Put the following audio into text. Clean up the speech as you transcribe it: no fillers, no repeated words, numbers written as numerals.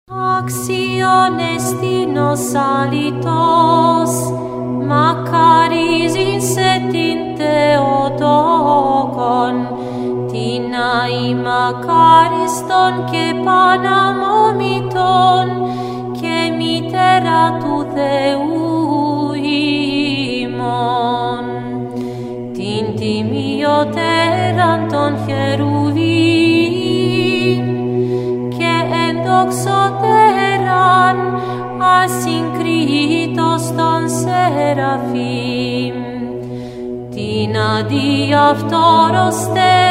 Axion estinos alitos, Macaris inset in Theotokon, Tinai Macariston και Παναμόμητον, και μητέρα του Θεού ημών. Την τιμιωτέραν των χερουβίμ, και ενδοξωτέραν ασυγκρίτως των σεραφείμ, την αντί αυτόρος